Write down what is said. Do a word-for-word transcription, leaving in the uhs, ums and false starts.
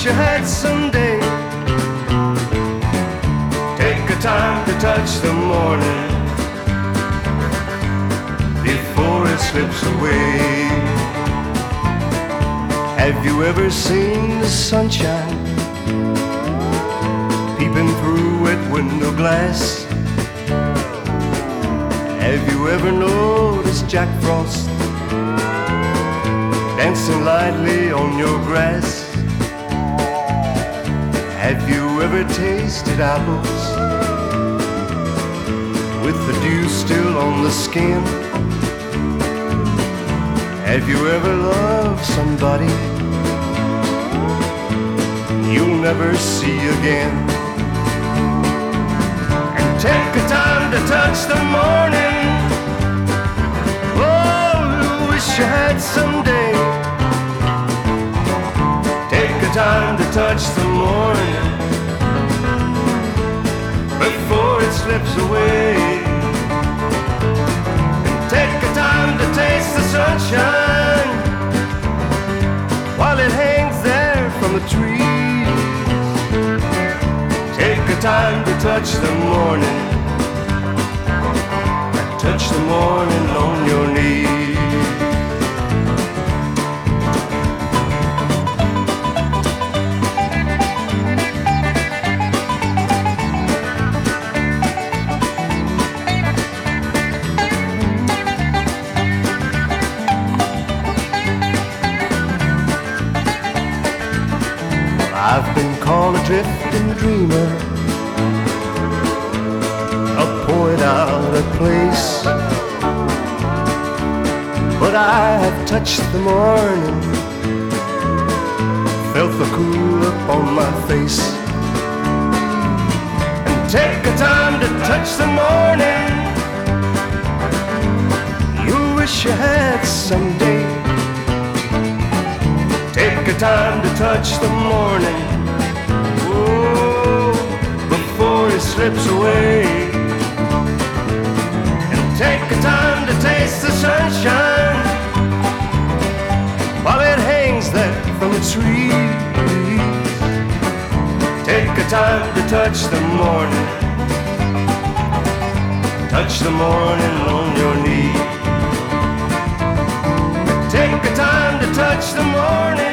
you had someday. Take a time to touch the morning before it slips away. Have you ever seen the sunshine peeping through wet window glass? Have you ever noticed Jack Frost dancing lightly on your grass? Have you ever tasted apples with the dew still on the skin? Have you ever loved somebody you'll never see again? And take a time to touch the morning. Oh, wish you had someday. Take a time to touch the morning before it slips away. And take a time to taste the sunshine while it hangs there from the trees. Take a time to touch the morning, touch the morning on your knees. I've been called a drifting dreamer, a poet out of place, but I have touched the morning, felt the cool up on my face. And take a time to touch the morning you wish you had someday. Take a time to touch the morning, oh, before it slips away. And take a time to taste the sunshine while it hangs there from the trees. Take a time to touch the morning, touch the morning on your knee. Take a time to touch the morning